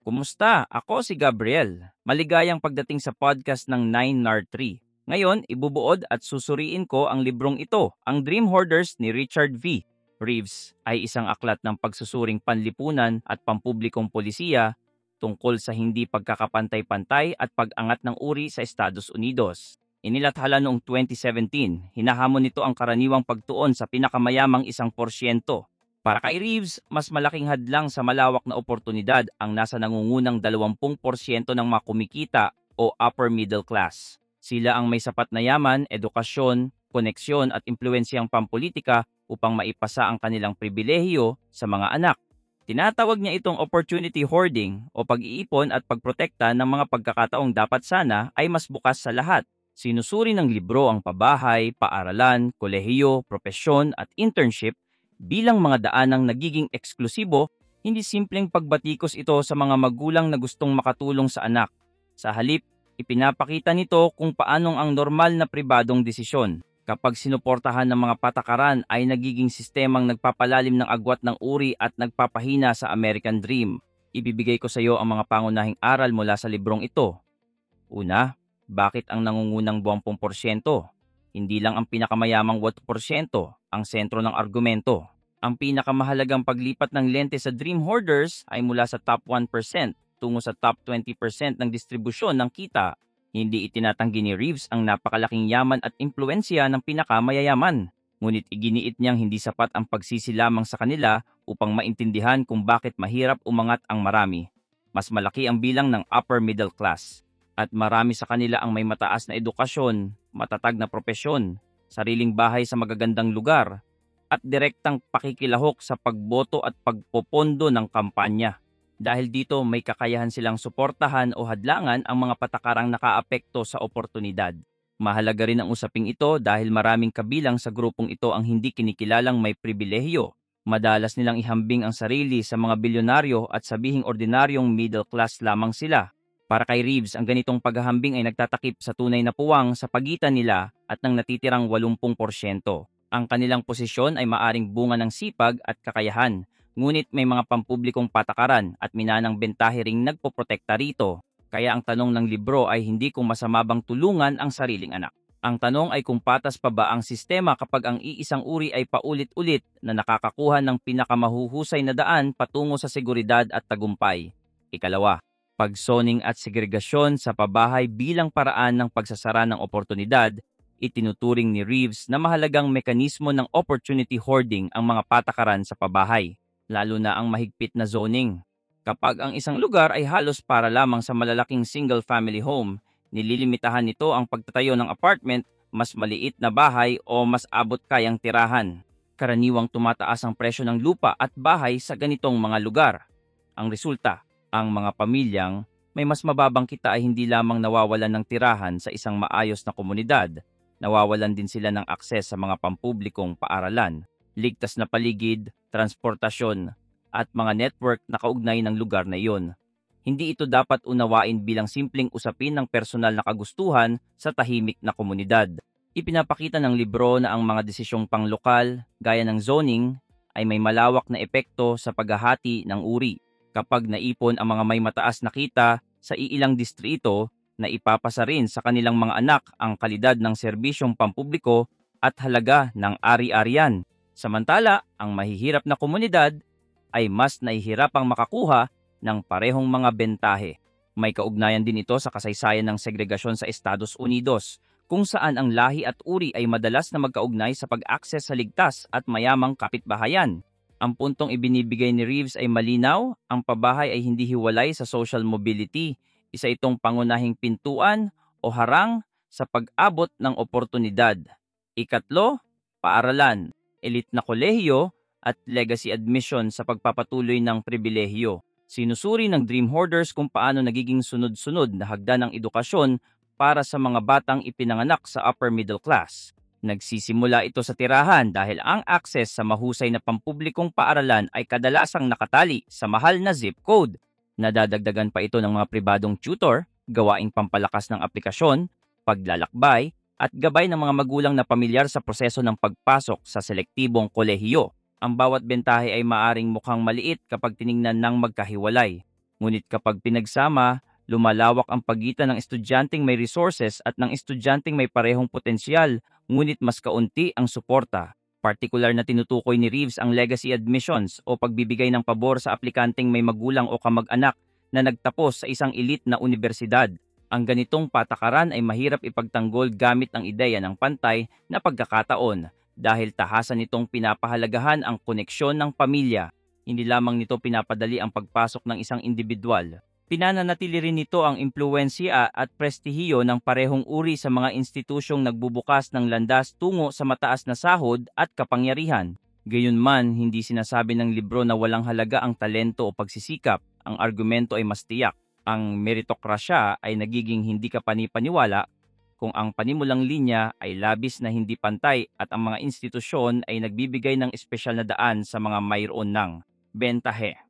Kumusta? Ako si Gabriel. Maligayang pagdating sa podcast ng 9NAR3. Ngayon, ibubuod at susuriin ko ang librong ito, Ang Dream Hoarders ni Richard V. Reeves ay isang aklat ng pagsusuring panlipunan at pampublikong polisiya tungkol sa hindi pagkakapantay-pantay at pag-angat ng uri sa Estados Unidos. Inilathala noong 2017, hinahamon nito ang karaniwang pagtuon sa pinakamayamang 1%. Para kay Reeves, mas malaking hadlang sa malawak na oportunidad ang nasa nangungunang 20% ng mga kumikita o upper middle class. Sila ang may sapat na yaman, edukasyon, koneksyon at impluensyang pampolitika upang maipasa ang kanilang pribilehiyo sa mga anak. Tinatawag niya itong opportunity hoarding o pag-iipon at pagprotekta ng mga pagkakataong dapat sana ay mas bukas sa lahat. Sinusuri ng libro ang pabahay, paaralan, kolehiyo, propesyon at internship bilang mga daanang nagiging eksklusibo. Hindi simpleng pagbatikos ito sa mga magulang na gustong makatulong sa anak. Sa halip, ipinapakita nito kung paanong ang normal na pribadong desisyon, kapag sinuportahan ng mga patakaran, ay nagiging sistemang nagpapalalim ng agwat ng uri at nagpapahina sa American Dream. Ibibigay ko sa iyo ang mga pangunahing aral mula sa librong ito. Una, bakit ang nangungunang 20%? Hindi lang ang pinakamayamang 8% ang sentro ng argumento. Ang pinakamahalagang paglipat ng lente sa Dream Hoarders ay mula sa top 1% tungo sa top 20% ng distribusyon ng kita. Hindi itinatanggi ni Reeves ang napakalaking yaman at impluensya ng pinakamayayaman. Ngunit iginiit niyang hindi sapat ang pagsisi lamang sa kanila upang maintindihan kung bakit mahirap umangat ang marami. Mas malaki ang bilang ng upper middle class. At marami sa kanila ang may mataas na edukasyon, matatag na propesyon, sariling bahay sa magagandang lugar, at direktang pakikilahok sa pagboto at pagpopondo ng kampanya. Dahil dito may kakayahan silang suportahan o hadlangan ang mga patakarang nakaapekto sa oportunidad. Mahalaga rin ang usaping ito dahil maraming kabilang sa grupong ito ang hindi kinikilalang may pribilehiyo. Madalas nilang ihambing ang sarili sa mga bilyonaryo at sabihing ordinaryong middle class lamang sila. Para kay Reeves, ang ganitong paghahambing ay nagtatakip sa tunay na puwang sa pagitan nila at ng natitirang 80%. Ang kanilang posisyon ay maaring bunga ng sipag at kakayahan, ngunit may mga pampublikong patakaran at minanang bentahe ring nagpoprotekta rito. Kaya ang tanong ng libro ay hindi kung masama bang tulungan ang sariling anak. Ang tanong ay kung patas pa ba ang sistema kapag ang iisang uri ay paulit-ulit na nakakakuha ng pinakamahuhusay na daan patungo sa seguridad at tagumpay. Ikalawa, pagsoning at segregasyon sa pabahay bilang paraan ng pagsasara ng oportunidad. Itinuturing ni Reeves na mahalagang mekanismo ng opportunity hoarding ang mga patakaran sa pabahay, lalo na ang mahigpit na zoning. Kapag ang isang lugar ay halos para lamang sa malalaking single-family home, nililimitahan nito ang pagtatayo ng apartment, mas maliit na bahay o mas abot kayang tirahan. Karaniwang tumataas ang presyo ng lupa at bahay sa ganitong mga lugar. Ang resulta, ang mga pamilyang may mas mababang kita ay hindi lamang nawawalan ng tirahan sa isang maayos na komunidad, nawawalan din sila ng akses sa mga pampublikong paaralan, ligtas na paligid, transportasyon, at mga network na kaugnay ng lugar na iyon. Hindi ito dapat unawain bilang simpleng usapin ng personal na kagustuhan sa tahimik na komunidad. Ipinapakita ng libro na ang mga desisyong panglokal, gaya ng zoning, ay may malawak na epekto sa paghahati ng uri. Kapag naipon ang mga may mataas na kita sa iilang distrito, na ipapasa rin sa kanilang mga anak ang kalidad ng serbisyong pampubliko at halaga ng ari-arian. Samantala, ang mahihirap na komunidad ay mas nahihirapang makakuha ng parehong mga bentahe. May kaugnayan din ito sa kasaysayan ng segregasyon sa Estados Unidos, kung saan ang lahi at uri ay madalas na magkaugnay sa pag-akses sa ligtas at mayamang kapitbahayan. Ang puntong ibinibigay ni Reeves ay malinaw, ang pabahay ay hindi hiwalay sa social mobility. Isa itong pangunahing pintuan o harang sa pag-abot ng oportunidad. Ikatlo, paaralan, elite na kolehiyo at legacy admission sa pagpapatuloy ng pribilehiyo. Sinusuri ng Dream Hoarders kung paano nagiging sunod-sunod na hagdan ng edukasyon para sa mga batang ipinanganak sa upper middle class. Nagsisimula ito sa tirahan dahil ang akses sa mahusay na pampublikong paaralan ay kadalasang nakatali sa mahal na zip code. Nadadagdagan pa ito ng mga pribadong tutor, gawaing pampalakas ng aplikasyon, paglalakbay, at gabay ng mga magulang na pamilyar sa proseso ng pagpasok sa selektibong kolehiyo. Ang bawat bentahe ay maaring mukhang maliit kapag tiningnan ng magkahiwalay. Ngunit kapag pinagsama, lumalawak ang pagitan ng estudyanteng may resources at ng estudyanteng may parehong potensyal, ngunit mas kaunti ang suporta. Partikular na tinutukoy ni Reeves ang legacy admissions o pagbibigay ng pabor sa aplikanteng may magulang o kamag-anak na nagtapos sa isang elite na universidad. Ang ganitong patakaran ay mahirap ipagtanggol gamit ang ideya ng pantay na pagkakataon dahil tahasan nitong pinapahalagahan ang koneksyon ng pamilya. Hindi lamang nito pinapadali ang pagpasok ng isang individual. Pinananatili rin nito ang impluwensya at prestihiyo ng parehong uri sa mga institusyong nagbubukas ng landas tungo sa mataas na sahod at kapangyarihan. Gayunman, hindi sinasabi ng libro na walang halaga ang talento o pagsisikap. Ang argumento ay mas tiyak. Ang meritokrasya ay nagiging hindi kapani-paniwala kung ang panimulang linya ay labis na hindi pantay at ang mga institusyon ay nagbibigay ng espesyal na daan sa mga mayroon ng bentahe.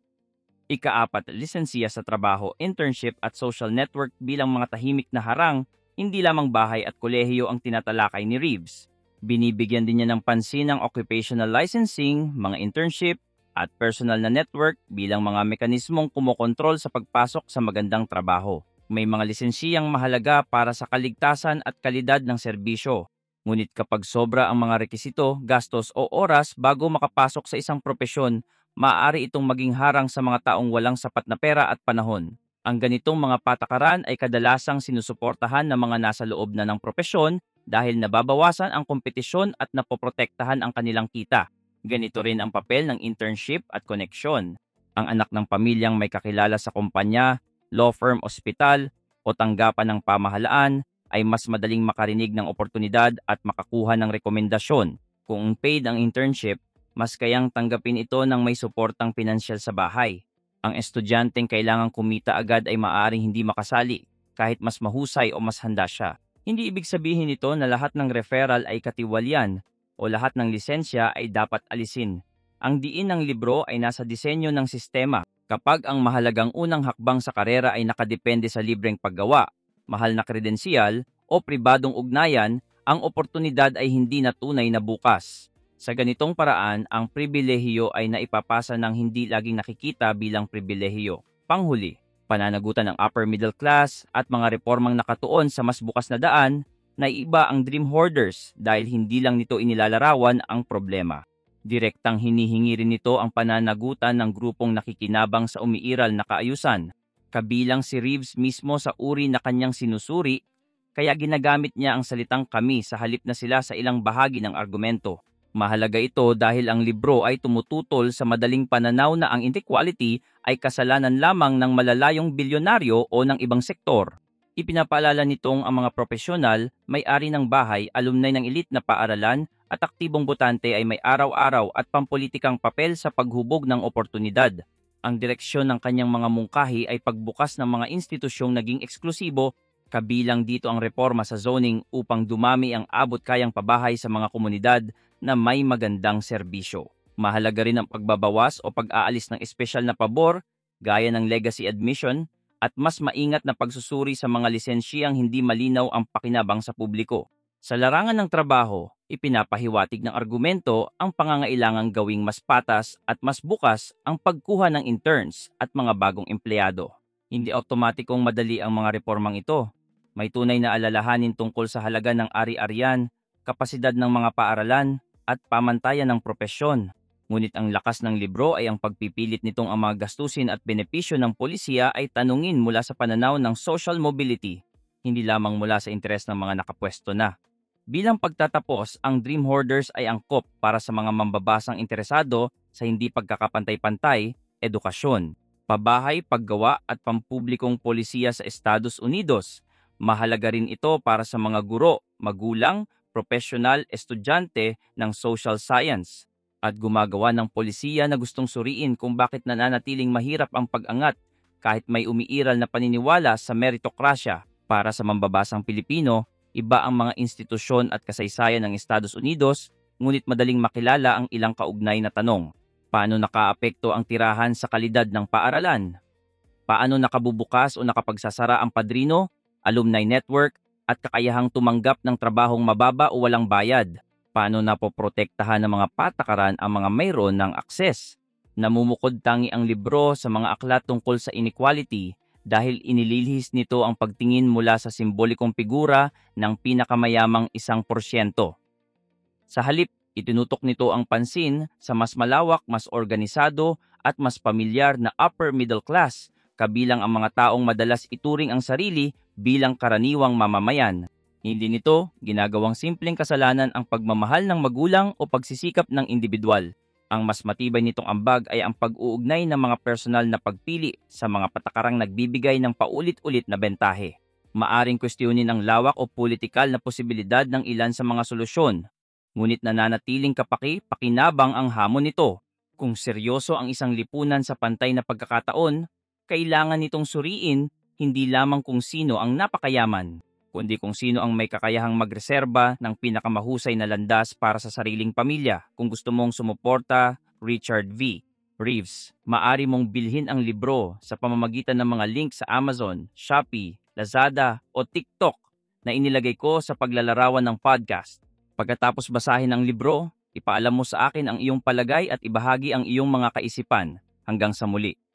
Ika-4, lisensiya sa trabaho, internship at social network bilang mga tahimik na harang, hindi lamang bahay at kolehiyo ang tinatalakay ni Reeves. Binibigyan din niya ng pansin ang occupational licensing, mga internship, at personal na network bilang mga mekanismong kumokontrol sa pagpasok sa magandang trabaho. May mga lisensiyang mahalaga para sa kaligtasan at kalidad ng serbisyo. Ngunit kapag sobra ang mga rekisito, gastos o oras bago makapasok sa isang propesyon, maaari itong maging harang sa mga taong walang sapat na pera at panahon. Ang ganitong mga patakaran ay kadalasang sinusuportahan ng mga nasa loob na ng propesyon dahil nababawasan ang kompetisyon at napoprotektahan ang kanilang kita. Ganito rin ang papel ng internship at koneksyon. Ang anak ng pamilyang may kakilala sa kumpanya, law firm, ospital o tanggapan ng pamahalaan ay mas madaling makarinig ng oportunidad at makakuha ng rekomendasyon. Kung paid ang internship, mas kayang tanggapin ito ng may suportang pinansyal sa bahay. Ang estudyanteng kailangang kumita agad ay maaaring hindi makasali kahit mas mahusay o mas handa siya. Hindi ibig sabihin nito na lahat ng referral ay katiwalian o lahat ng lisensya ay dapat alisin. Ang diin ng libro ay nasa disenyo ng sistema. Kapag ang mahalagang unang hakbang sa karera ay nakadepende sa libreng paggawa, mahal na kredensyal o pribadong ugnayan, ang oportunidad ay hindi na tunay na bukas. Sa ganitong paraan, ang pribilehiyo ay naipapasa ng hindi laging nakikita bilang pribilehiyo. Panghuli, pananagutan ng upper middle class at mga reformang nakatuon sa mas bukas na daan, naiiba ang dream hoarders dahil hindi lang nito inilalarawan ang problema. Direktang hinihingi rin nito ang pananagutan ng grupong nakikinabang sa umiiral na kaayusan. Kabilang si Reeves mismo sa uri na kanyang sinusuri, kaya ginagamit niya ang salitang kami sa halip na sila sa ilang bahagi ng argumento. Mahalaga ito dahil ang libro ay tumututol sa madaling pananaw na ang inequality ay kasalanan lamang ng malalayong bilyonaryo o ng ibang sektor. Ipinapaalala nitong ang mga profesional, may-ari ng bahay, alumni ng elite na paaralan at aktibong botante ay may araw-araw at pampolitikang papel sa paghubog ng oportunidad. Ang direksyon ng kanyang mga mungkahi ay pagbukas ng mga institusyong naging eksklusibo, kabilang dito ang reforma sa zoning upang dumami ang abot-kayang pabahay sa mga komunidad na may magandang serbisyo. Mahalaga rin ang pagbabawas o pag-aalis ng espesyal na pabor, gaya ng legacy admission, at mas maingat na pagsusuri sa mga lisensyang hindi malinaw ang pakinabang sa publiko. Sa larangan ng trabaho, ipinapahiwatig ng argumento ang pangangailangang gawing mas patas at mas bukas ang pagkuha ng interns at mga bagong empleyado. Hindi otomatikong madali ang mga reformang ito. May tunay na alalahanin tungkol sa halaga ng ari-arian, kapasidad ng mga paaralan, at pamantayan ng propesyon. Ngunit ang lakas ng libro ay ang pagpipilit nitong ang mga gastusin at benepisyo ng polisiya ay tanungin mula sa pananaw ng social mobility, hindi lamang mula sa interes ng mga nakapwesto na. Bilang pagtatapos, ang Dream Hoarders ay angkop para sa mga mambabasang interesado sa hindi pagkakapantay-pantay, edukasyon, pabahay, paggawa at pampublikong polisiya sa Estados Unidos. Mahalaga rin ito para sa mga guro, magulang, profesional, estudyante ng social science at gumagawa ng polisiya na gustong suriin kung bakit nananatiling mahirap ang pag-angat kahit may umiiral na paniniwala sa meritokrasya. Para sa mambabasang Pilipino, iba ang mga institusyon at kasaysayan ng Estados Unidos, ngunit madaling makilala ang ilang kaugnay na tanong. Paano nakaapekto ang tirahan sa kalidad ng paaralan? Paano nakabubukas o nakapagsasara ang padrino, alumni network, at kakayahang tumanggap ng trabahong mababa o walang bayad? Paano napoprotektahan ng mga patakaran ang mga mayroon ng akses? Namumukod tangi ang libro sa mga aklat tungkol sa inequality dahil inililihis nito ang pagtingin mula sa simbolikong figura ng pinakamayamang 1%. Sa halip, itinutok nito ang pansin sa mas malawak, mas organisado at mas pamilyar na upper middle class, kabilang ang mga taong madalas ituring ang sarili bilang karaniwang mamamayan. Hindi nito ginagawang simpleng kasalanan ang pagmamahal ng magulang o pagsisikap ng individual. Ang mas matibay nitong ambag ay ang pag-uugnay ng mga personal na pagpili sa mga patakarang nagbibigay ng paulit-ulit na bentahe. Maaring kwestiyonin ang lawak o politikal na posibilidad ng ilan sa mga solusyon, ngunit nananatiling kapaki-pakinabang ang hamon nito. Kung seryoso ang isang lipunan sa pantay na pagkakataon, kailangan nitong suriin hindi lamang kung sino ang napakayaman, kundi kung sino ang may kakayahang magreserba ng pinakamahusay na landas para sa sariling pamilya. Kung gusto mong sumuporta, Richard V. Reeves, maaari mong bilhin ang libro sa pamamagitan ng mga link sa Amazon, Shopee, Lazada o TikTok na inilagay ko sa paglalarawan ng podcast. Pagkatapos basahin ang libro, ipaalam mo sa akin ang iyong palagay at ibahagi ang iyong mga kaisipan. Hanggang sa muli.